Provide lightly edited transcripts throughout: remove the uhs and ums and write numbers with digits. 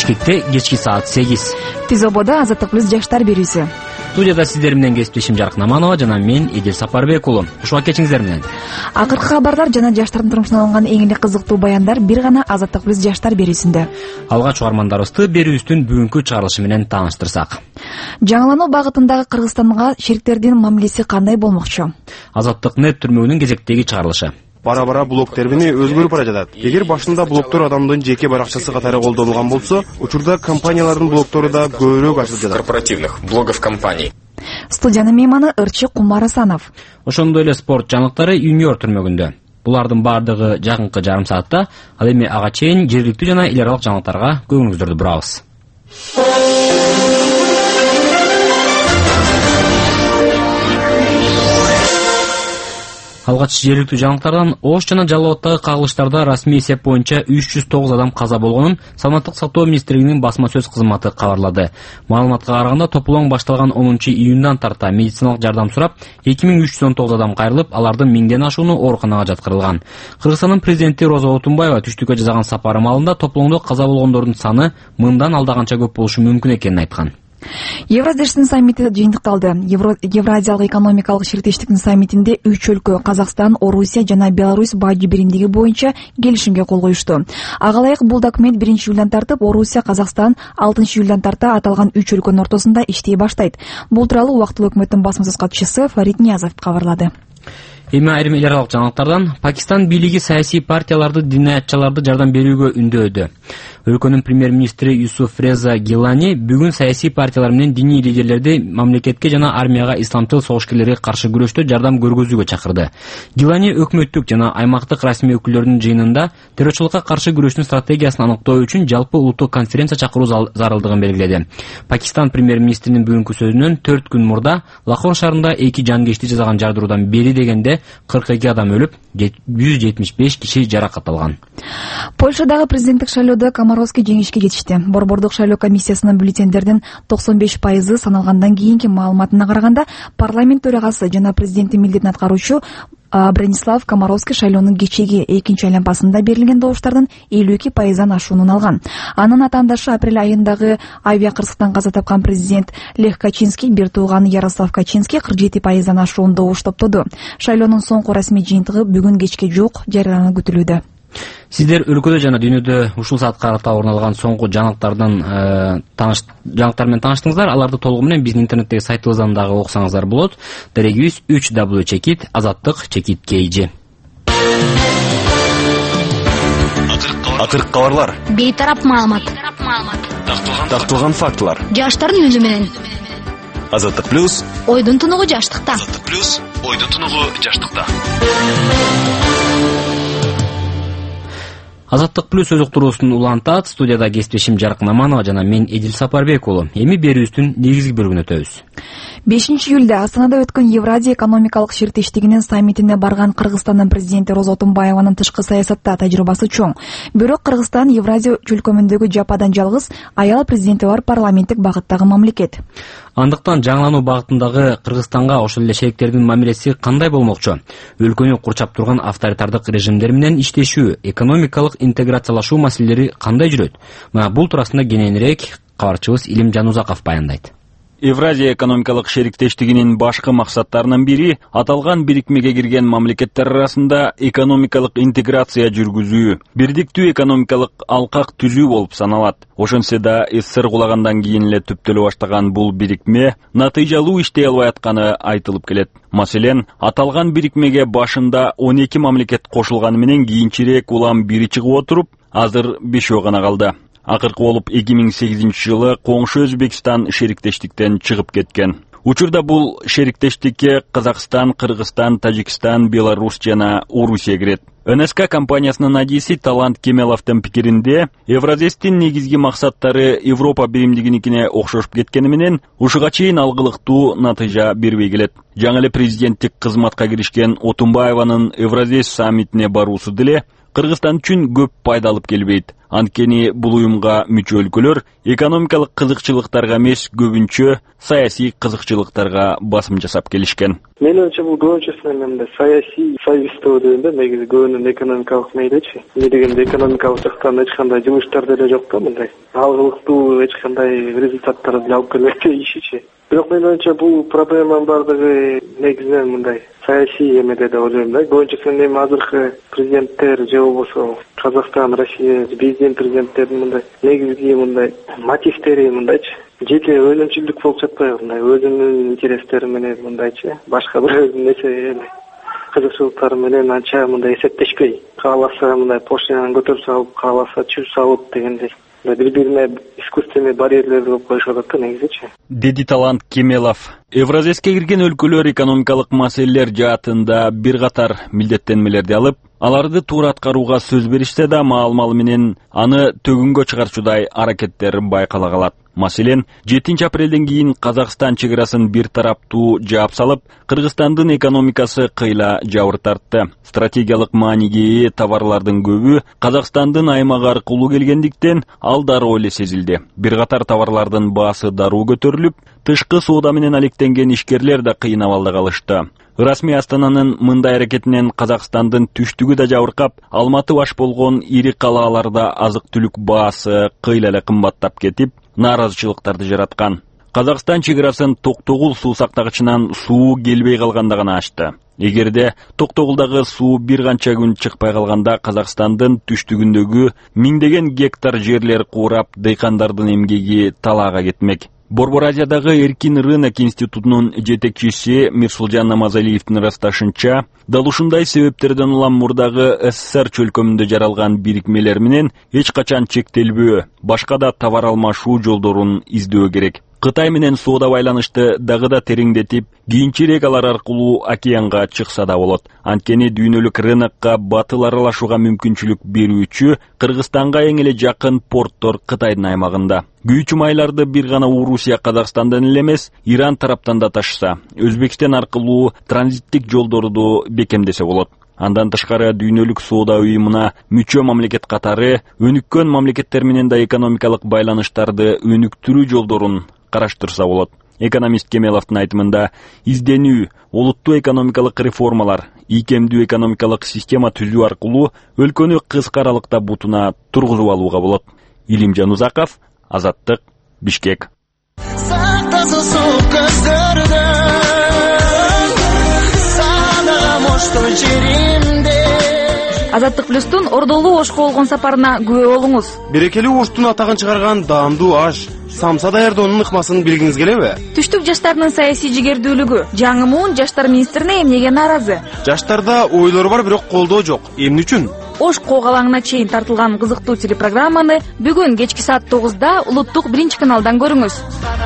Бишкекте кечки саат 8. Тизобода Азаттык плюс жаштар берүүсү. Студияда сиздер менен кесиптешим Жаркын Аманова жана мен Эдил Сапарбек уулу. Ушуга кетиңиздер менен. Акыркы кабарлар жана жаштардын турмушунан алынган эң эле кызыктуу баяндар бир гана Азаттык плюс жаштар берүүсүндө. Алгач угармандарыбызды берүүбүздүн бүгүнкү чыгарылышы менен тааныштырсак. Жаңылануу багытындагы Кыргызстанга шериктердин мамилеси кандай болмокчу? Азаттык нет түрмөгүнүн кезектеги чыгарылышы. Бара-бара блог термини өзгөрүп бара жатат. Эгер башында блогтор адамдын жеке баракчасы катары колдонулган болсо, учурда компаниялардын блогтору да көбүрөөк ачылып жатат. Корпоративных блогов компаний. Студиянын мейманы Ырчы Кумар Асанов. Ошондой эле спорт жаңылыктары Юниор түрмөгүндө. Булардын бардыгы жакынкы жарым саатта. Ал эми ага чейин жергиликтүү жана эл аралык жаңылыктарга көңүлүңүздөрдү бурабыз. Алгач жергиликтүү жаңылыктардан Ош жана Жалал Абадтагы кагылыштарда расмий эсеп боюнча 309 адам каза болгонун Саламаттык сактоо министрлигинин басма сөз кызматы кабарлады. Маалыматка караганда тополоң башталган 10-июндан тарта медициналык жардам сурап 2319 адам кайрылып, алардын 1000ден ашууну ооруканага жаткырылган. Кыргызстандын президенти Роза Отунбаева түштүккө жасаган сапары маалында тополоңдо каза болгондордун саны 1000дан алдаганча көп болушу мүмкүн экенин айткан. Евразиялык саммити жыйынтыкталды. Евразиялык экономикалык шериктештиктин саммитинде 3 өлкө Казакстан, Орусия жана Беларусь бажы биримдиги боюнча келишимге кол коюшту. Ага ылайык бул документ 1-июлдан тартып, Орусия, Казакстан 6-июлдан тарта аталган 3 өлкөнүн ортосунда иштей баштайт. Бул тууралуу убактылуу өкмөттүн басма сөз катчысы Фарид Ниязов кабарлады. Эми айрым эл аралык жаңылыктардан Пакистан бийлиги саясий партияларды, динаятчыларды жардам берүүгө үндөөдү. Өлкөнүн премьер-министри Юсуф Реза Гилани бүгүн саясий партиялар менен диний лидерлерди мамлекетке жана армияга исламчыл согушкерлерге каршы күрөштө жардам көргөзүүгө чакырды. Гилани өкмөттүк жана аймактык расмий өкүлдөрдүн жыйынында террорчулукка каршы күрөштүн стратегиясын аныктоо үчүн жалпы улуттук конференция чакыруу зарылдыгын белгиледи. Пакистан премьер-министринин бүгүнкү сөзүнөн 4 күн мурда Лахор шаарында 2 жангечти жасаган жардыруудан бери дегенде 42 адам өлүп, 175 киши жаракат алган. Польшадагы президенттик шайлоодо Комаровский жеңишке жетишти. Борбордук шайлоо комиссиясынын бюллетендердин 95% саналгандан кийинки маалыматына караганда, парламент төрагасы жана президенттин милдетин аткаруучу Бронислав Комаровский шайлоонун кечеги экинчи айланпасында берилген добуштардын 52%дан ашуунун алган. Анын атаандашы апрель айындагы авиакырсыктан каза тапкан президент Лех Качинский, бир тууганы Ярослав Качинский 47%дан ашуун добуш топтоду. Шайлоонун соңку расмий жыйынтыгы бүгүн кечке жук жарыялануу күтүлүүдө. Сиздер өлкөдө жана дүйнөдө ушул саатка карата орун алган соңку жаңылыктар менен тааныштыңыздар. Аларды толугу менен биздин интернеттеги сайтыбыздан дагы окусаңыздар болот. Дарегибиз www.azattik.kg. Акыркы кабарлар. Бейтарап маалымат. Такталган фактылар. Жаштардын үнү менен. Азаттык плюс. Ойдун тунугу жаштыкта. Азаттык плюс. Ойдун тунугу жаштыкта. Азаттык плюс өз уктуруусун улантат. Студияда кесиптешим Жаркын Аманова жана мен Эдил Сапарбек уулу. Эми берүүбүздүн негизги бөлүгүнө өтөбүз. 5-июлда Астанада өткөн Евразия экономикалык шериктештигинин саммитине барган Кыргызстандын президенти Роза Отунбаеванын тышкы саясатта тажрыйбасы чоң. Бирок Кыргызстан Евразия чөлкөмүндөгү жападан жалгыз аял президенти бар парламенттик багыттагы мамлекет. Андыктан жаңылануу багытындагы Кыргызстанга ошол эле шериктердин мамилеси кандай болмокчу? Өлкөнү курчап турган авторитардык режимдер менен иштешүү, экономикалык интеграциялашуу маселелери кандай жүрөт? Мына бул туурасында кененирээк кабарчыбыз Илим Жанузаков баяндайт. Евразия экономикалык шериктештигинин башкы максаттарынын бири аталган бирикмеге кирген мамлекеттер арасында экономикалык интеграция жүргүзүү, бирдиктүү экономикалык алкак түзүү болуп саналат. Ошентсе да СССР кулагандан кийин эле түптөлө баштаган бул бирикме натыйжалуу иштей албай атканы айтылып келет. Маселен, аталган бирикмеге башында 12 мамлекет кошулганы менен кийинчерээк улам бири чыгып отуруп, азыр 5 гана калды. Акыркы болуп 2008-жылы коңшу Өзбекстан шериктештиктен чыгып кеткен. Учурда бул шериктештикке Казакстан, Кыргызстан, Тажикстан, Беларусь жана Орусия кирет. НСК компаниясынын адиси Талант Кемеловдун пикиринде, Евразестин негизги максаттары Европа биримдигиникине окшошуп кеткени менен ушуга чейин алгылыктуу натыйжа бербей келет. Жаңы эле президенттик кызматка киришкен Отунбаеванын Евразес саммитине баруусу деле Кыргызстан үчүн көп пайда алып келбейт. Анткени бул уюмга мүчө өлкөлөр экономикалык кызыкчылыктарга эмес, көбүнчө саясий кызыкчылыктарга басым жасап келишкен. Мен ойлоймча бул көбүнчөсү менен саясий союз деп ойлойм да, негизи көбүнүн экономикалык мейдечи. Эмне дегенде экономикалык жактан эч кандай жумуштар деле жок да, мындай алгылыктуу эч кандай результаттар деле алып келбейт ишичи. Бирок мен ойлоймча бул проблеманын бардыгы негизинен мындай саясий эмеде деп ойлойм да. Көбүнчөсү эми азыркы президенттер же болбосо Казакстан, Россия, президенттердин мындай негизги мындай мотивтери мындайчы. Жеке өнүмчүлдүк болуп жатпайбы, мындай өзүнүн интерестери менен мындайчы, башка бир нерсе кызыкчылыктары менен анча мындай эсептешпей, кааласа мындай пошлинаны көтөрүп салып, кааласа чүз салып дегендей. Бири-бирине искусственный барьерлер коюп коюшуп атат да негизичи. Деди Талант Кемелов. Евразеске кирген өлкөлөр экономикалык маселелер жаатында бир катар милдеттенмелерди алып, аларды туура аткарууга сөз беришсе да, маал-малы менен аны төгүнгө чыгарчудай аракеттер байкала калат. Маселен, 7 апрелден кийин Казакстан чегарасын бир тараптуу жаап салып, Кыргызстандын экономикасы кыйла жабыр тартты. Стратегиялык мааниге ээ товарлардын көбү Казакстандын аймагы аркылуу келгендиктен ал дароо эле сезилди. Бир катар товарлардын баасы дароо көтөрүлүп, тышкы соода менен алектенген ишкерлер да кыйын абалда калышты. Расмий Астананын мындай аракетинен Казакстандын түштүгү да жабыркап, Алматы баш болгон ири калааларда азык-түлүк баасы кыйла эле кымбаттап кетип, нааразычылыктарды жараткан. Казакстан чегарасын Токтогул суу сактагычынан суу келбей калганда гана ачты. Эгерде Токтогулдагы суу бир канча күн чыкпай калганда, Казакстандын түштүгүндөгү миңдеген гектар жерлер куурап, дыйкандардын эмгеги талаага кетмек. Борбор Азиядагы Эркин рынок институтунун жетекчиси Мирсулжан Намазалиевдин ырасташынча, дал ушундай себептерден улам мурдагы СССР чөлкөмүндө жаралган бирикмелер менен эч качан чектелбөө, башка да товар алмашуу жолдорун издөө керек. Кытай менен соода байланышты дагы да тереңдетип, кийинчи рекалар аркылуу океанга чыкса да болот. Анткени дүйнөлүк рынокко батыл аралашууга мүмкүнчүлүк берүүчү Кыргызстанга эң эле жакын порттор Кытайдын аймагында. Күйүүчү майларды бир гана Урусия Казакстандан эле эмес, Иран тараптан да ташыса, Өзбекстан аркылуу транзиттик жолдорду бекемдесе болот. Андан тышкары дүйнөлүк соода уюмуна мүчө мамлекет катары өнүккөн мамлекеттер менен да экономикалык байланыштарды өнүктүрүү жолдорун караштырса болот. Экономист Кемеловдун айтымында, изденүү, олуттуу экономикалык реформалар, ийкемдүү экономикалык система түзүү аркылуу өлкөнү кыска аралыкта бутуна тургузуп алууга болот. Илимжан Узаков, Азаттык, Бишкек. Азаттык плюстун Ордолуу Ошко болгон сапарына күбө болуңуз. Берекелүү Оштун атагын чыгарган даамдуу аш самса даярдоонун ыкмасын билгиңиз келеби? Түштүк жаштарынын саясий жигердүүлүгү. Жаңы муун жаштар министрине эмнеге нааразы? Жаштарда ойлор бар, бирок колдоо жок. Эмне үчүн? Ошко калаңына чейин тартылган кызыктуу телепрограмманы бүгүн кечки саат 9-да улуттук 1-каналдан көрүңүз.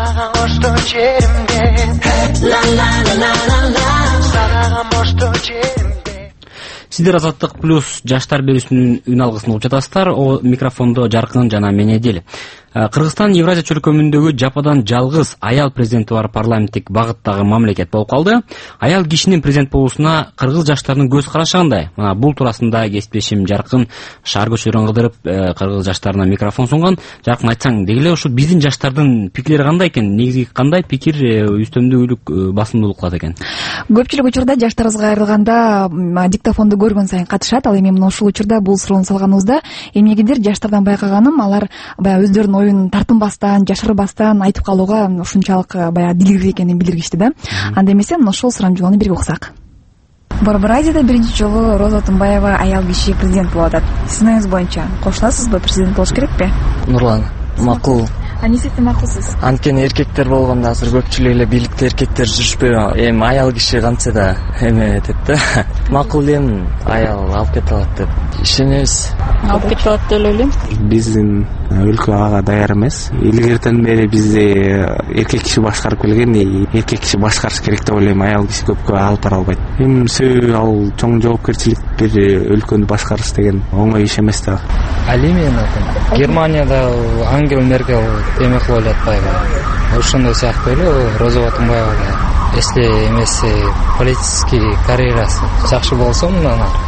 Сиздер Азаттык плюс жаштар берүүсүнүн үн алгысын угуп жатасыздар. Микрофондо Жаркын жана мен Эдил. Кыргызстан Евразия чөлкөмүндөгү жападан жалгыз аял президенти бар парламенттик багыттагы мамлекет болуп калды. Аял кишинин президент болуусуна кыргыз жаштарынын көз карашы кандай? Мына бул туурасында кесиптешим Жаркын шаар көчөлөрүн кыдырып, кыргыз жаштарына микрофон сунган. Жаркын, айтсаң, деги эле ушу биздин жаштардын пикири кандай экен? Негизги кандай пикир үстөмдүүлүк, басымдуулук кылат экен? Көпчүлүк учурда жаштарыбызга айрылганда диктофонду көргөн сайын катышат. Ал эми мына ушул учурда бул суроону салганыбызда эмнегедир жаштардан байкаганым, алар баягы өздөрүнүн оюн тартынбастан, жашырбастан айтып калууга ушунчалык баягы дилгири экенин билдиргичти да. Анда эмесе ушул сурамжылоону бирге уксак. Борбор Азияда биринчи жолу Роза Тумбаева аял киши президент болуп атат. Сиздин оюңуз боюнча кошуласызбы, президент болуш керекпи? Нурлан, макул. Анисиңиз макулсуз. Анткени эркектер болгондо азыр көпчүлүк эле бийликте эркектер жүрүшпөйбү. Эми аял киши кантса да эме этет да. Макул эми аял алып кете алат деп ишенебиз. Алып кете алат деп ойлойм. Биздин өлкө ага даяр эмес. Илгертен бери бизди эркек киши башкарып келген, эркек киши башкарыш керек деп ойлойм. Аял киши көпкө алып бара албайт. Эми сөзү ал чоң жоопкерчилик, бир өлкөнү башкарыш деген оңой иш эмес да. Али менен атам. Германияда Ангела Меркель эме кылып атпайбы? Ошондой сыяктуу эле Роза Тумбаева да. Если эмес политический карьерасы жакшы болсо, мындан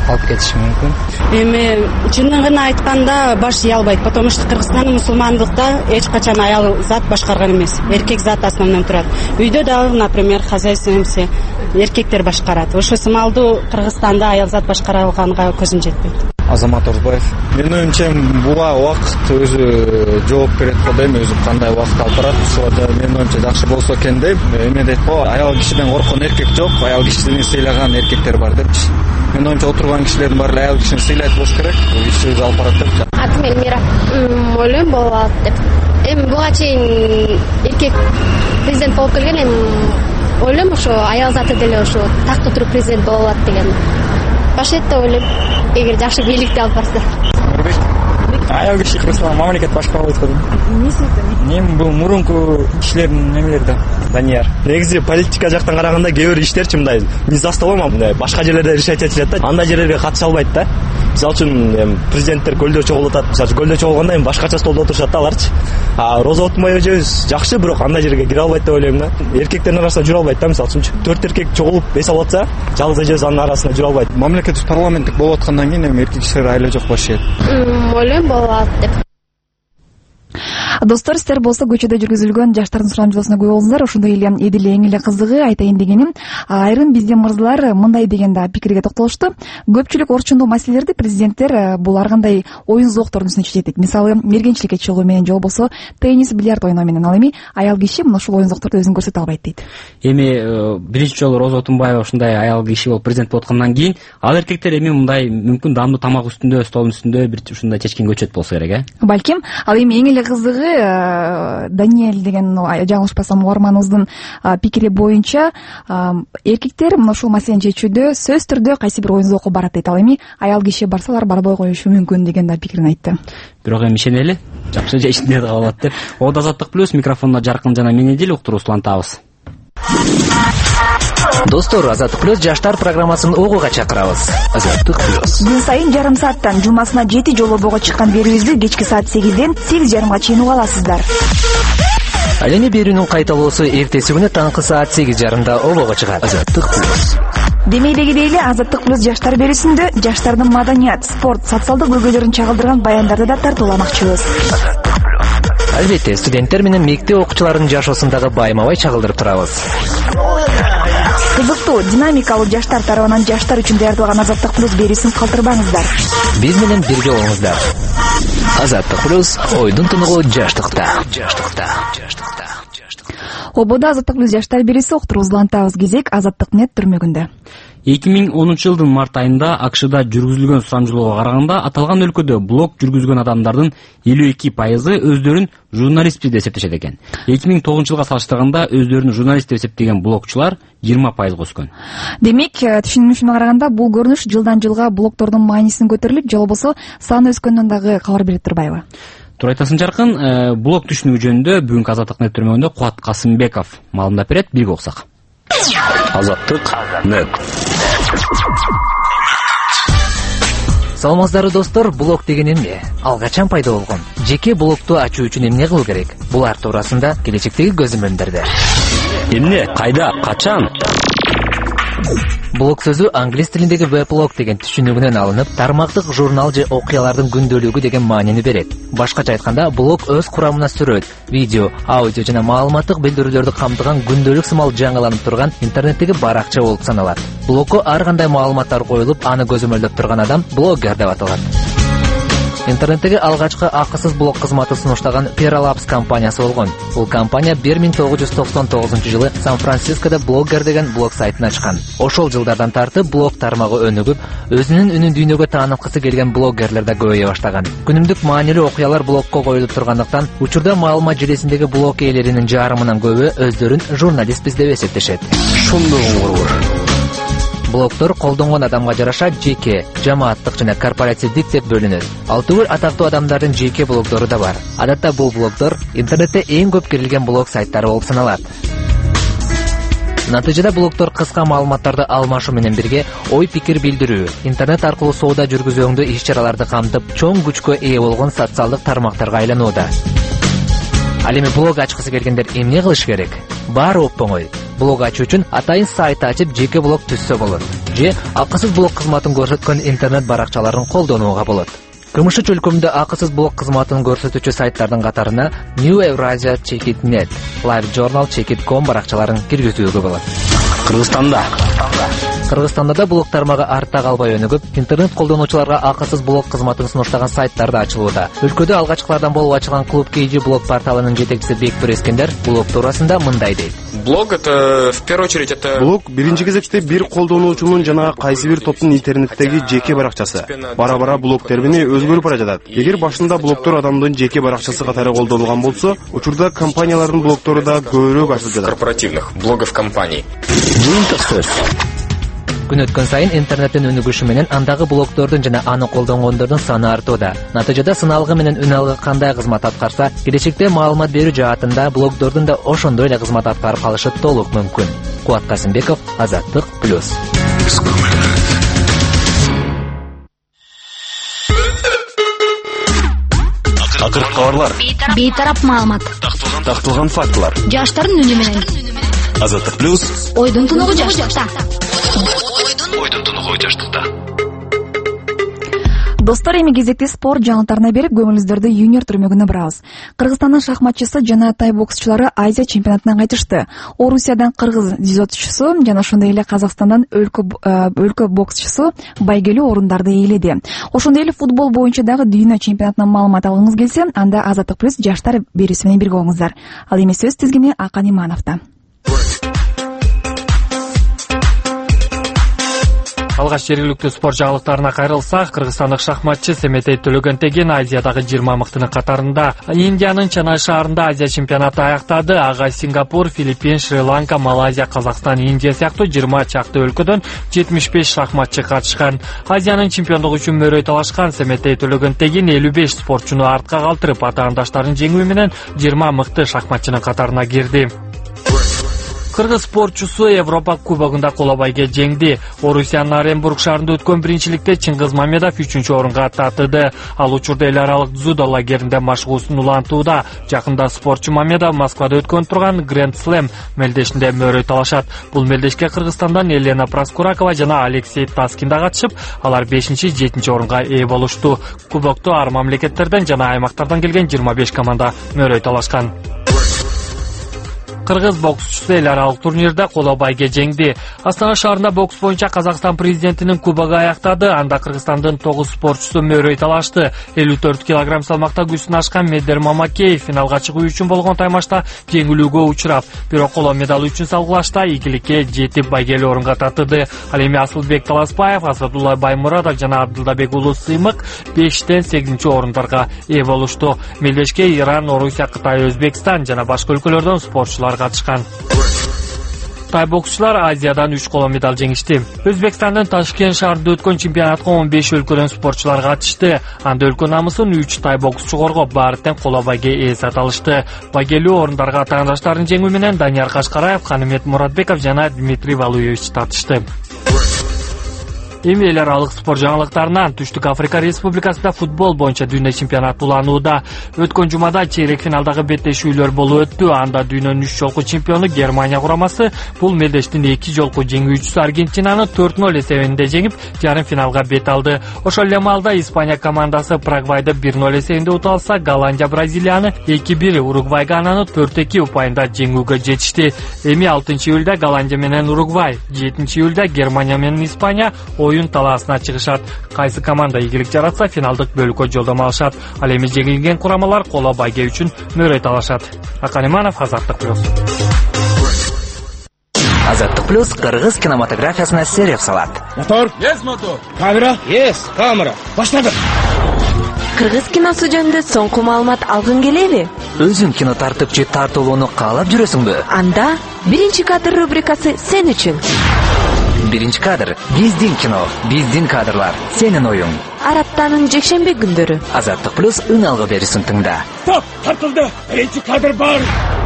алып кетиши мүмкүн. Эми чындыгын айтканда баш ий албайт, потому что Кыргызстандын мусулмандыкта эч качан аял зат башкарган эмес. Эркек зат основном турат. Үйдө дагы, например, хозяйственница эркектер башкарат. Ошо сымалдуу Кыргызстанда аял зат башкара алганга көзүм жетпейт. Азамат Орзбаев. Менин оюмча буга убакыт өзү жооп берет го дейм, өзү кандай убакыт алып барат. Ошо менин оюмча жакшы болсо экен дейм. Эме дейт го, аял кишиден корккон эркек жок, аял кишини сыйлаган эркектер бар депчи. Менин оюмча отурган кишилердин баары аял кишини сыйлайт болуш керек. Бул ишти өзү алып барат деп. Атым Элмира. Ойлойм болот деп. Эми буга чейин эркек президент болуп келген, эми ойлойм ошо аял заты деле ошо такта туруп президент боло алат деген. Башетте ойлойм, эгер жакшы бийликти алып барса. Аял киши Кыргызстан мамлекет башкара алат го дейм. Эмнеси? Эми бул мурунку кишилердин немелери да. Данияр. Негизи политика жактан караганда кээ бир иштерчи мындай не заставама мындай башка жерлерде решать этилет да. Андай жерлерге катыша албайт да. Мисалы үчүн президенттер көлдө чогулуп атат. Мисалы үчүн көлдө чогулганда эми башкача столдо отурушат да аларчы. Роза Отунбаева эжебиз жакшы, бирок андай жерге кире албайт деп ойлойм да. Эркектердин арасында жүрө албайт да, мисалы үчүн. 4 эркек чогулуп эс алып атса, жалгыз эжебиз анын арасында жүрө албайт. Мамлекет парламенттик болуп аткандан кийин эми эркек кишилер айла жок болушу керек. Ойлойм болот деп. Достор, сиздер болсо көчөдө жүргүзүлгөн жаштардын сурамжылоосуна күбө болдуңуздар. Ошондой эле эдил эң эле кызыгы айтайын дегеним, айрым биздин мырзалар мындай деген да пикирге токтолушту. Көпчүлүк орчундуу маселелерди президенттер бул ар кандай оюн зооктордун үстүнө чечет. Мисалы, мергенчиликке чыгуу менен же болбосо теннис, бильярд ойноо менен. Ал эми аял киши мына ушул оюн зоокторду өзүн көрсөтө албайт дейт. Эми биринчи жолу Роза Отунбаева ушундай аял киши болуп президент болуп аткандан кийин ал эркектер эми мындай мүмкүн даамдуу тамак үстүндө, столдун үстүндө бир ушундай чечкен көчөт болсо керек, Балким. Ал эми эң эле кызыгы Даниэль деген жаңылышпасам угарманыбыздын пикири боюнча эркектер мына ушул маселени чечүүдө сөзсүз түрдө кайсы бир оюн зоокко барат дейт. Ал эми аял киши барсалар барбай коюшу мүмкүн деген да пикирин айтты. Бирок эми ишенели, жакшы чечимдер кабылат деп. Ода Азаттык плюс, микрофондо Жаркын жана мен Эдил, уктуруу улантабыз. Достор, Азаттык плюс жаштар программасын угууга чакырабыз. Азаттык плюс. Күн сайын жарым сааттан жумасына 7 жолу обого чыккан берүүбүздү кечки саат 8ден 8:30 чейин уга аласыздар. Ал эми берүүнүн кайталоосу эртеси күнү таңкы саат 8:30 обого чыгат. Азаттык плюс. Демейдегидей эле Азаттык плюс жаштар берүүсүндө жаштардын маданият, спорт, социалдык көйгөйлөрүн чагылдырган баяндарды да тартууламакчыбыз. Албетте, студенттер менен мектеп окуучуларынын жашоосундагы байма-бай чагылдырып турабыз. Кызыктуу, динамикалуу жаштар тарабынан жаштар үчүн даярдалган Азаттык плюс берүүсүн калтырбаңыздар. Биз менен бирге болуңуздар. Азаттык плюс ойдун тыныгы жаштыкта. Ободо Азаттык плюс жаштар берүүсү уктуруу улантабыз. Кезек Азаттык.нет түрмөгүндө. 2010 жылдын март айында АКШда жүргүзүлгөн сурамжылоого караганда аталган өлкөдө блог жүргүзгөн адамдардын 52% өздөрүн журналистпиз деп эсептешет экен. 2009 жылга салыштырганда өздөрүн журналист деп эсептеген блогчулар 20% өскөн. Демек, түшүнүшүнө караганда бул көрүнүш жылдан жылга блогтордун маанисин көтөрүлүп, же болбосо саны өскөндөн дагы кабар берип турбайбы? Туура айтасың Жаркын, блог түшүнүгү жөнүндө бүгүнкү Азаттык.нет түрмөгүндө Кубат Касымбеков маалымдап берет, бирге окусак. Азаттык.нет. Саламатсыздарбы достор, блог деген эмне? Ал качан пайда болгон? Жеке блогду ачуу үчүн эмне кылуу керек? Булар туурасында келечектеги көзөмөлдөрдө. Эмне, кайда, качан? Блог сөзү англис тилиндеги веб-блог деген түшүнүгүнөн алынып, тармактык журнал же окуялардын күндөлүгү деген маанини берет. Башкача айтканда, блог өз курамына сүрөт, видео, аудио жана маалыматтык билдирүүлөрдү камтыган күндөлүк сымал жаңыланып турган интернеттеги баракча болуп саналат. Блогго ар кандай маалыматтар коюлуп, аны көзөмөлдөп турган адам блогер деп аталат. Интернеттеги алгачкы акысыз блог кызматы сунуштаган Paralabs компаниясы болгон. Бул компания 1999 жылы Сан-Францискодо Blogger деген блог сайтын ачкан. Ошол жылдардан тартып блог тармагы өнүгүп, өзүнүн үнүн дүйнөгө тааныткысы келген блогерлер да көбөйө баштаган. Күнүмдүк маанилүү окуялар блогко коюлуп тургандыктан, учурда маалымат желесиндеги блог ээлеринин жарымынан көбү өздөрүн журналистпиз деп эсептешет. Блогтор колдонгон адамга жараша жеке, жамааттык жана корпоративдик деп бөлүнөт. Ал түгүл атактуу адамдардын жеке блогдору да бар. Адатта бул блогдор интернетте эң көп кирилген блог сайттары болуп саналат. Натыйжада блогтор кыска маалыматтарды алмашуу менен бирге ой пикир билдирүү, интернет аркылуу соода жүргүзүүңдүү иш-чараларды камтып, чоң күчкө ээ болгон социалдык тармактарга айланууда. Ал эми блог ачкысы келгендер эмне кылыш керек? Баары оп оңой. блог ачуу үчүн атайын сайт ачып жеке блог түзсө болот же акысыз блог кызматын көрсөткөн интернет баракчаларын колдонууга болот. КМШ өлкөмдө акысыз блог кызматын көрсөтүүчү сайттардын катарына New Eurasia Check.net, Live Journal Check.com баракчаларын киргизүүгө болот. Кыргызстанда да блог тармагы артта калбай өнүгүп, интернет колдонуучуларга акысыз блог кызматын сунуштаган сайттар да ачылууда. Өлкөдө алгачкылардан болуп ачылган клуб KG блог порталынын жетекчиси Бекбир Эскендер блог туурасында мындай дейт. Блог это в первую очередь это блог биринчи кезекте бир колдонуучунун жана кайсы бир топтун интернеттеги жеке баракчасы. Бара-бара блог термини өзгөрүп бара жатат. Эгер башында блогтор адамдын жеке баракчасы катары колдонулган болсо, учурда компаниялардын блогтору да көбүрөөк ачылып жатат. Корпоративных блогов компаний. Күн өткөн сайын интернеттин өнүгүшү менен андагы блогдордун жана аны колдонгондордун саны артууда. Натыйжада сыналгы менен үн алгы кандай кызмат аткарса, келечекте маалымат берүү жаатында блогдордун да ошондой эле кызмат аткарып калышы толук мүмкүн. Кубат Касымбеков, Азаттык плюс. Акыркы кабарлар. Бейтарап маалымат. Такталган фактылар. Жаштардын үнү менен. Азаттык плюс. Ойдун тунугу жаштыкта. Достор, эми кезекте спорт жаңылыктарына берип, көңүлүңүздөрдү юниор түрмөгүнө бурабыз. Кыргызстандын шахматчысы жана тай боксчулары Азия чемпионатынан кайтышты. Орусиядан кыргыз дзюдочусу жана ошондой эле Казакстандан өлкө боксчусу байгелүү орундарды ээледи. Ошондой эле футбол боюнча дагы дүйнө чемпионатынан маалымат алгыңыз келсе, анда Азаттык плюс жаштар берүүсү менен бирге болуңуздар. Ал эми сөз тизгини Акан Имановдо. Алгаш жергиликтүү спорт жаңылыктарына кайрылсак, кыргызстандык шахматчы Семетей Төлөгөнтеген Азиядагы 20 мыктынын катарында. Индиянын Чанай шаарында Азия чемпионаты аяктады. Ага Сингапур, Филиппин, Шри-Ланка, Малайзия, Казакстан, Индия сыяктуу 20 чакты өлкөдөн 75 шахматчы катышкан. Азиянын чемпиондугу үчүн мөрөй талашкан Семетей Төлөгөнтеген 55 спортчуну артка калтырып, атаандаштарын жеңүү менен 20 мыкты шахматчынын катарына кирди. Кыргыз спортчусу Европа кубогунда коло байге жеңди. Орусиянын Оренбург шаарында өткөн биринчиликте Чыңгыз Мамедов 3-чү орунга татыды. Ал учурда эл аралык дзюдо лагеринде машыгуусун улантууда. Жакында спортчу Мамедов Москвада өткөн турган Grand Slam мелдешинде мөрөй талашат. Бул мелдешке Кыргызстандан Елена Проскуракова жана Алексей Таскин да катышып, алар 5-7 орунга ээ болушту. Кубокто ар мамлекеттерден жана аймактардан келген 25 команда мөрөй талашкан. Кыргыз боксчусу эл аралык турнирде коло байге жеңди. Астана шаарында бокс боюнча Казакстан президентинин кубогу аяктады. Анда Кыргызстандын 9 спортчусу мөрөй талашты. 54 кг салмакта күчүн ашкан Медер Мамакеев финалга чыгуу үчүн болгон таймашта жеңилүүгө учурап, бирок коло медал үчүн салгылашта ийгиликке жетип байгелүү орунга татыды. Ал эми Асылбек Таласпаев, Асадулла Баймуратов жана Абдылдабек Улуу Сыймык 5-8 орундарга ээ болушту. Мелдешке Иран, Орусия, Кытай, Өзбекстан жана башка өлкөлөрдөн спортчулар катышкан. Тай боксчулар Азиядан 3 коло медаль жеңишти. Өзбекстандын Ташкент шаарында өткөн чемпионатка 15 өлкөдөн спортчулар катышты. Анда өлкө намысын 3 тай боксчу коргоп, баары тең коло байге ээ саталышты. Байгелүү орундарга атаандаштарын жеңүү менен Данияр Кашкараев, Канымет Муратбеков жана Дмитрий Валуевич татышты. Эми эл аралык спорт жаңылыктарынан Түштүк Африка Республикасында футбол боюнча дүйнө чемпионаты уланууда. Өткөн жумада чейрек финалдагы беттешүүлөр болуп өттү. Анда дүйнөнүн 3 жолку чемпиону Германия курамасы бул мелдештин 2 жолку жеңүүчүсү Аргентинаны 4-0 эсебинде жеңип, жарым финалга бет алды. Ошол эле маалда Испания командасы Парагвайды 1-0 эсебинде утуп алса, Голландия Бразилияны 2-1, Уругвай Гананы 4-2 упайында жеңүүгө жетишти. Эми 6-июлда Голландия менен Уругвай, 7-июлда Германия менен Испания оюн талаасына чыгышат. Кайсы команда ийгилик жаратса, финалдык бөлүккө жолдомо алышат. Ал эми жеңилген курамалар коло байге үчүн мөрөй талашат. Акан Иманов, Азаттык плюс. Азаттык плюс кыргыз кинематографиясына сереп салат. Мотор? Yes, мотор. Камера? Yes, камера. Баштадык. Кыргыз киносу жөнүндө соңку маалымат алгың келеби? Өзүң кино тартып же тартуулоону каалап жүрөсүңбү? Анда биринчи кадр рубрикасы сен үчүн. Биринчи кадр биздин кино, биздин кадрлар, сенин оюң. Ар аптанын жекшемби күндөрү. Азаттык плюс үн алгы берүүсүн тыңда. Стоп, тартылды. Биринчи кадр бар.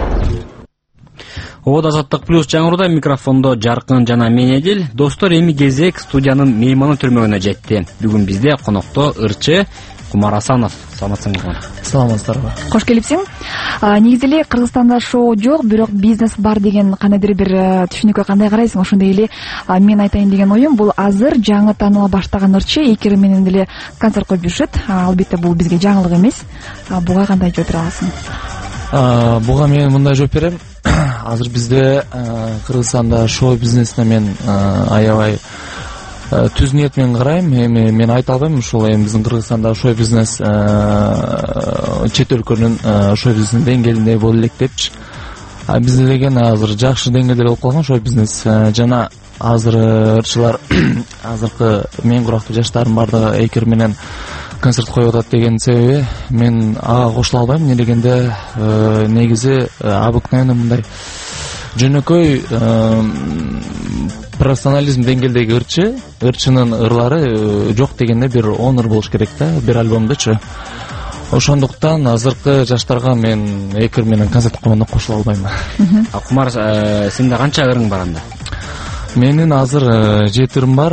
Азаттык плюс жаңыруда, микрофондо Жаркын жана мен Эдил. Достор, эми кезек студиянын мейманы түрмөгүнө жетти. Бүгүн бизде конокто ырчы Кумар Асанов. Саламатсыңбы? Саламатсыздарбы? Кош келипсиң. Негизи эле Кыргызстанда шоу жок, бирок бизнес бар деген кандайдыр бир түшүнүккө кандай карайсың? Ошондой эле мен айтайын деген оюм, бул азыр жаңы тааныла баштаган ырчы Экер менен деле концерт коюп жүрүшөт. Албетте бул бизге жаңылык эмес. Буга кандай жооп бере аласың? Буга мен мындай жооп берем. Азыр бизде Кыргызстанда шоу бизнесине мен аябай түз ниет менен карайм. Эми мен айта албайм, ушул эми биздин Кыргызстанда шоу бизнес чет өлкөнүн шоу бизнесинин деңгээлинде боло элек депчи. Бизде деген азыр жакшы деңгээлде болуп калган шоу бизнес. Жана азыр ырчылар азыркы мен курактуу жаштардын баардыгы Экер менен концерт коюп атат деген себеби мен ага кошула албайм. Не дегенде негизи обыкновенно мындай жөнөкөй профессионализм деңгээлдеги ырчынын ырлары жок дегенде бир 10 ыр болуш керек да, бир альбомдочу. Ошондуктан азыркы жаштарга мен Экер менен концерт койгонго кошула албайм. Кумар, сенде канча ырың бар анда? Менин азыр 7 ырым бар.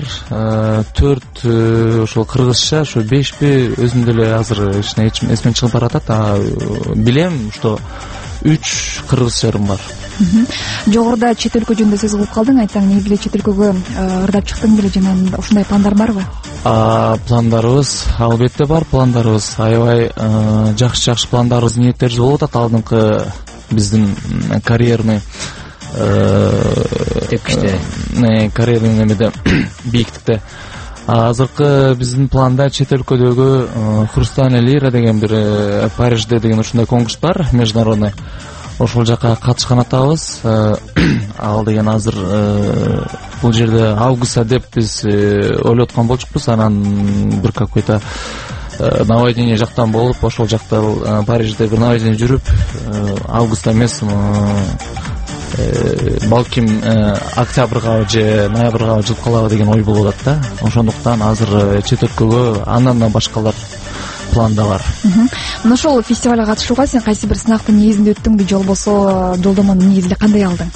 4 ошол кыргызча, ошо 5пи өзүм деле азыр эсмен чыгып баратат. Билем, что 3 кыргызча ырым бар. Жогоруда чет өлкө жөнүндө сөз кылып калдың, айтсаң, негизи эле чет өлкөгө ырдап чыктың беле, жана ушундай пландар барбы? Пландарыбыз албетте бар, пландарыбыз аябай жакшы пландарыбыз, ниеттерибиз болуп атат. Алдыңкы биздин карьерный тепкичте, карьерный немеде бийиктикте. Азыркы биздин планда чет өлкөдөгү Хрустальная лира деген бир Парижде деген ушундай конкурс бар, международный. Ошол жака катышкан атабыз. Ал деген азыр бул жерде августта деп биз ойлоп аткан болчукпуз. Анан бир какой-то наводнение жактан болуп, ошол жакта Парижде бир наводнение жүрүп, августта эмес, балким октябрга же ноябрга жылып калабы деген ой болуп атат да. Ошондуктан азыр чет өлкөгө андан башкалар планда бар. Мына ошол фестивалга катышууга сен кайсы бир сынактын негизинде өттүңбү, же болбосо жолдомону негизинде кандай алдың?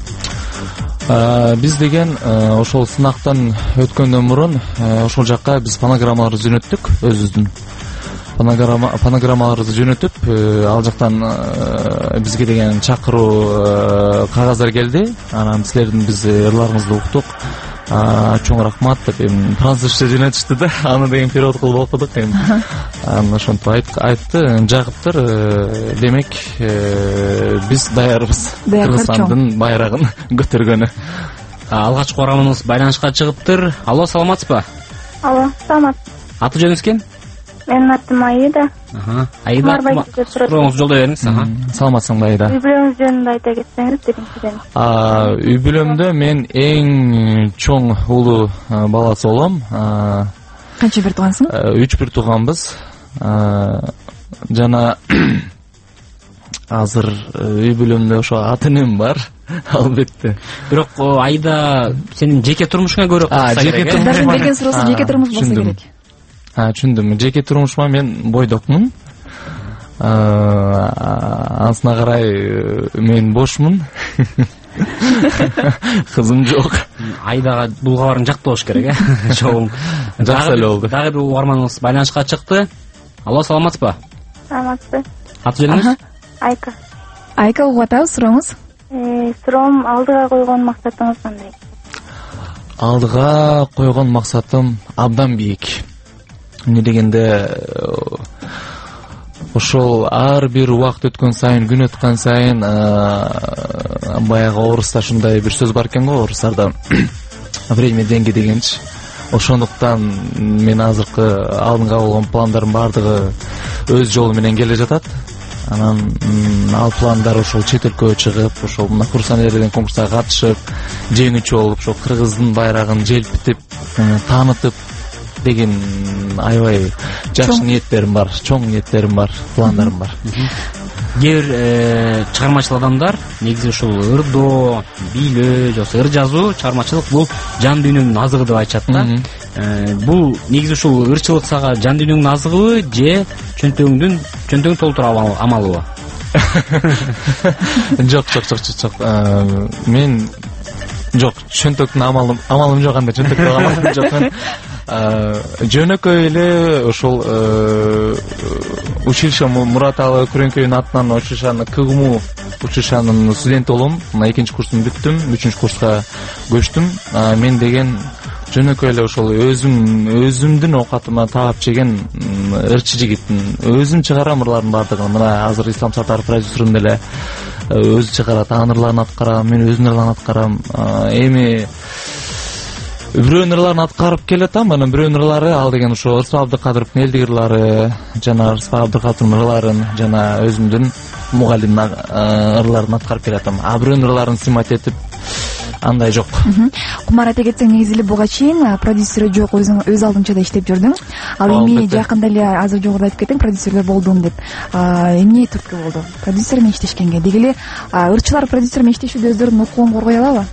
Биз деген ошол сынактан өткөндөн мурун ошол жакка биз фонограммаларды жөнөттүк, өзүбүздүн фонограммаларды жөнөтүп, ал жактан бизге деген чакыруу кагаздар келди. Анан силердин биз ырларыңызды уктук, чоң рахмат деп французча жөнөтүштү да. Аны деген перевод кылып окудук эми. Анан ошентип айтты, жагыптыр. Демек биз даярбыз Кыргызстандын байрагын көтөргөнү. Алгачкы урамыбыз байланышка чыгыптыр. Алло, саламатсызбы? Алло, саламат. Аты жөнүңүз ким? Менин атым Аида. Аида, сурооңузду жолдой бериңиз. Саламатсыңбы, Аида? Үй бүлөңүз жөнүндө айта кетсеңиз, биринчиден. Үй бүлөмдө мен эң чоң улуу баласы болом. Канча бир туугансың? 3 бир тууганбыз. Жана азыр үй бүлөмдө ошо ата-энем бар, албетте. Бирок Аида сенин жеке турмушуңа көрө калса керек. Кыздардын берген суроосу жеке турмуш болсо керек. Түшүндүм. Жеке турмушума мен бойдокмун. Анысына карай мен бошмун. Кызым жок. Айдага бул кабарың жакты болуш керек, Чоң. Жакшы эле болду. Дагы бир угарманыбыз байланышка чыкты. Алло, саламатсызбы? Саламатсыз. Аты жөнүңүз? Айка. Айка, угуп атабыз, сурооңуз? Суроом, алдыга койгон максатыңыз кандай? Алдыга койгон максатым абдан бийик. Не дегенде ошол ар бир убакыт өткөн сайын, күн өткөн сайын баягы орусда ушундай бир сөз бар экен го, орустарда время деньги дегенчи. Ошондуктан мен азыркы алдыңга болгон пландардын баардыгы өз жолу менен келе жатат. Анан ал пландар ошол чет өлкөгө чыгып, ошол мына Хрустальная лира деген конкурска катышып, жеңүүчү болуп, ошол Кыргыздын байрагын желпитип, таанытып деген аябай жакшы ниеттерим бар, чоң ниеттерим бар, пландарым бар. Кээ бир чыгармачыл адамдар негизи ушул ырдоо, бийлөө, же ыр жазуу, чыгармачылык бул жан дүйнөнүн азыгы деп айтышат да. Бул негизи ушул ырчылык сага жан дүйнөнүн азыгыбы же чөнтөгүн толтуруу амалыбы? Жок. Мен жок, чөнтөктүн амалым жок, анда чөнтөктүн амалым жок. жөнөкөй эле ошол училище Мураталы Күрөңкөйдүн атынан училищанын КГМУ училищанын студенти болом. Мына 2-курстун бүттүм, 3-курска көчтүм. Мен деген жөнөкөй эле ошол өзүмдүн оокатыма таап жеген ырчы жигитмин. Өзүм чыгарам ырлардын бардыгын. Мына азыр Ислам Сатаров продюсерим деле өзү чыгарат, анын ырларын аткарам, мен өзүмдүн ырларын аткарам. Эми бирөөнүн ырларын аткарып келатам, анан бирөөнүн ырлары ал деген ошо Ырсбек Абдыкадыровдун элдик ырлары, жана Ырсбек Абдыкадыровдун ырларын, жана өзүмдүн мугалимдин ырларын аткарып келатам. А бирөөнүн ырларын сымат этип андай жок. Кумар айта кетсең, негизи эле буга чейин продюсери жок, өз алдынча да иштеп жүрдүң. Ал эми жакында эле азыр жогоруда айтып кеттиң, продюсерлер болдум деп. Эмне түрткү болду? Продюсер менен иштешкенге. Деги эле ырчылар продюсер менен иштешүүдө өздөрүнүн укугун коргой алабы?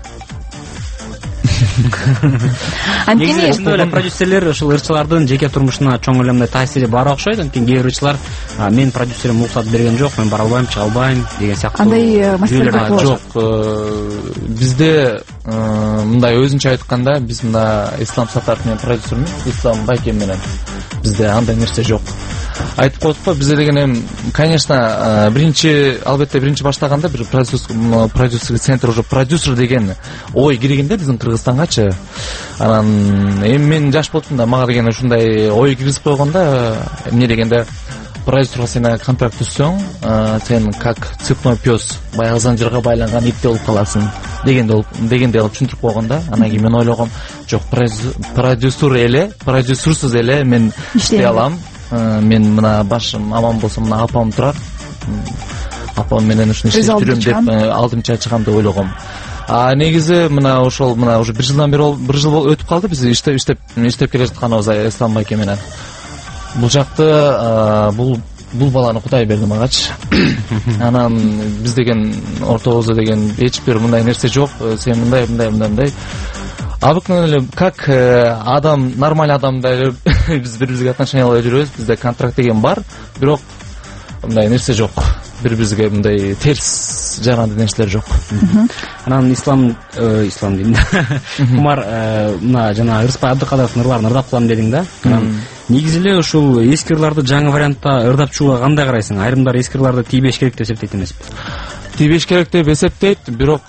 Анткени ошондой эле продюсерлер ушул ырчылардын жеке турмушуна чоң көлөмдө таасири бар окшойт. Анткени кээ бир ырчылар мен продюсерим уруксат берген жок, мен бара албайм, чыга албайм деген сыяктуу. Андай маселелер жок. Бизде мындай өзүнчө айтканда, биз мына Ислам Сатаров менен продюсермин, Ислам Байкем менен бизде андай нерсе жок. Айтып коет го, бизде деген эми, конечно, албетте биринчи баштаганда бир продюсерский центр, уже продюсер деген ой киргенде биздин Кыргызстангачы. Анан эми мен жаш болчумун да, мага деген ушундай ой киргизип койгондо, эмне дегенде продюсерга сен контракт түзсөң, сен как цепной пес, баягы занжирга байланган итте болуп каласың дегенде алып түшүндүрүп койгондо, анан кийин мен ойлогом, жок, продюсерсуз эле мен иштей алам. Мен мына башым аман болсо, мына апам турат, апам менен ушуну иштеп жүрөм деп алдымча чыгам деп ойлогом. Негизи мына ошол уже 1 жылдан бери 1 жыл өтүп калды биз иштеп келе жатканыбыз Ислам Байке менен. Бул жакты бул баланы Кудай берди магачы. Анан биз деген ортобузда деген эч бир мындай нерсе жок. Сен мындай обыкновенно эле как адам, нормальный адамдай биз бири-бирибизге отношение алып жүрөбүз. Бизде контракт деген бар, бирок мындай нерсе жок. Бири-бирибизге мындай терс жарандуу нерселер жок. Анан ислам дейм да. Кумар мына жана Ырсбек Абдыкадыровдун ырларын ырдап кылам дедиң да. Анан негизи эле ушул эски ырларды жаңы вариантта ырдап чыгууга кандай карайсың? Айрымдар эски ырларды тийбеш керек деп эсептейт эмеспи? Тийбеш керек деп эсептейт, бирок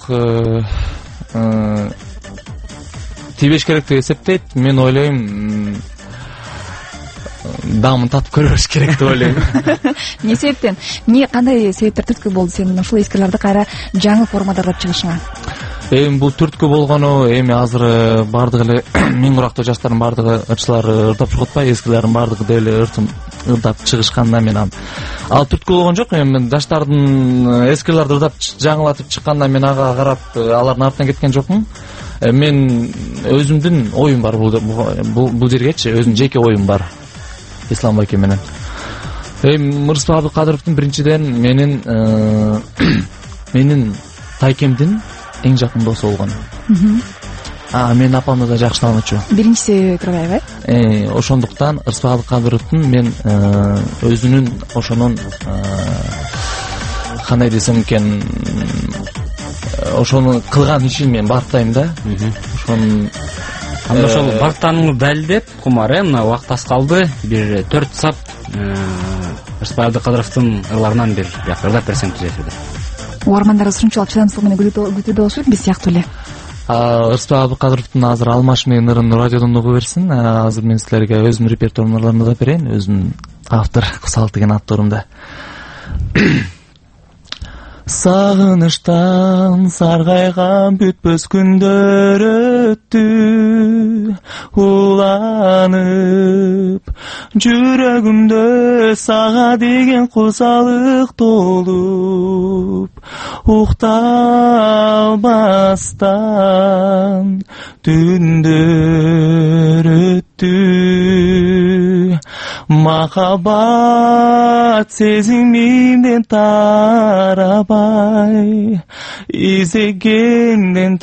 тийбеш керек деп эсептейт. Мен ойлойм, дамын татып көрүш керек деп ойлойм. Эмне себептен? Эмне кандай себептер түрткү болду сенин ушул эскилерди кайра жаңы формада ырдап чыгышыңа? Эми бул түрткү болгону, эми азыр бардыгы эле мен курактуу жаштардын бардыгы ырчылар ырдап чыгып атпайбы, эскилердин бардыгы деле ырдап чыгышканда мен ал түрткү болгон жок. Эми жаштардын эскилерди ырдап жаңылатып чыкканда мен ага карап алардын артынан кеткен жокмун. Мен өзүмдүн оюм бар бул жергечи, өзүмдүн жеке оюм бар Ислам Байке менен. Ырсбек Абдыкадыровдун биринчиден менин тайкемдин эң жакын досу болгон. Мен апамды да жакшы таанычу. Биринчи себеби турбайбы? Ошондуктан Ырсбек Абдыкадыровдун мен өзүнүн ошонун кандай десем экен, ошону кылган ишин мен бартайм да. Анда ошол бартаныңды далилдеп, Кумар, мына убакыт аз калды, бир 4 сап Ырсбек Абдыкадыровдун ырларынан бир ырдап берсең түз эфирде. Угармандар ушунчалык чыдамсыздык менен күтүүдө болушат, биз сыяктуу эле. Ырсбек Абдыкадыровдун азыр Алмаш менен ырын радиодон угуп берсин. Азыр мен силерге өзүмдүн репертуарымдын ырларын ырдап берейин, өзүмдүн автор Кусалык деген атторумда. Сагыныштан саргайган бүтпөс күндөр өттү, уланып жүрөгүмдө сага деген кусалык толуп, уктабастан түндөр өттү. Махаббат сезиминден тарабай, изегенден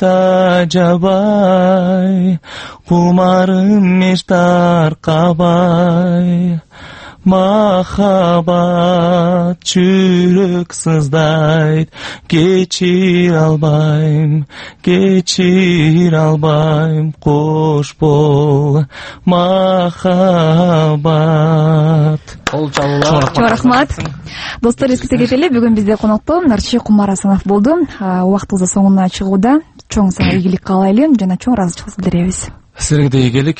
тажабай, кумарым эч таркабай. махаббат жүрөк сыздайт, кечире албайм, кош бол махаббат. Кол чалуулар. Чоң рахмат. Достор, эске кетели, бүгүн бизде конокто Нарчы Кумар Асанов болду. Убактыбыздын соңуна чыгууда чоң сага ийгилик каалайлы жана чоң ыраазычылык билдиребиз. Силерге да ийгилик.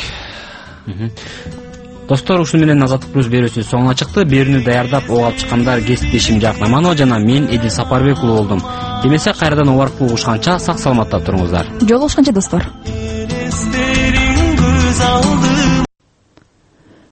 Достор, ушуну менен Азаттык плюс берүүсү соңуна чыкты. Берүүнү даярдап ого алып чыккандар кесиптешим Жаркнаманова жана мен Эдил Сапарбек уулу болдум. Келмесе кайрадан убарып угушканча сак саламатта туруңуздар. Жолугушканча достор.